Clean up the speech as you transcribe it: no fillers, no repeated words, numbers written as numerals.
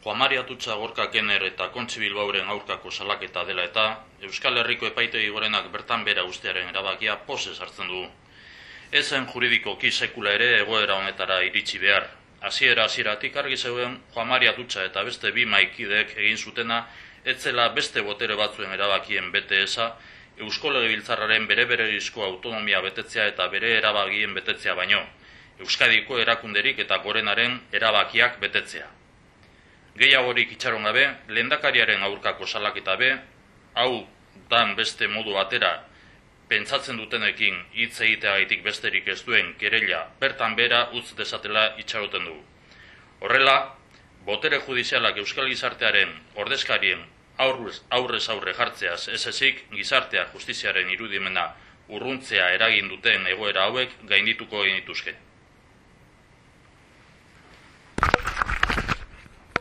Juan Mari Atutxa Gorka Kenner eta Kontxi Bilbaoren aurkako salaketa dela eta Euskal Herriko Epaitegi Gorenak bertan bera ustearen erabakia pozez hartzen du. Ezen juridikoki sekula ere egoera honetara iritsi behar. Hasieratik argi zeuden Juan Mari Atutxa eta beste bi mahaikideek egin zutena etzela beste botere batzuen erabakien bete eza, Eusko Legebiltzarraren bere-beregizko autonomia betetzea eta bere erabakien betetzea baino, Euskadiko erakunderik eta gorenaren erabakiak betetzea. Gehiagorik itxaron gabe, lehendakariaren aurkako salaketa be, hau dan beste modu batera pentsatzen dutenekin hitz egiteagaitik besterik ez duen kereila bertan bera utz dezatela itxaroten dugu. Horrela, botere judizialak euskal gizartearen ordezkarien aurrez aurre jartzeaz ez ezik gizartea justiziaren irudimena urruntzea eragin duten egoera hauek gaindituko genituzke.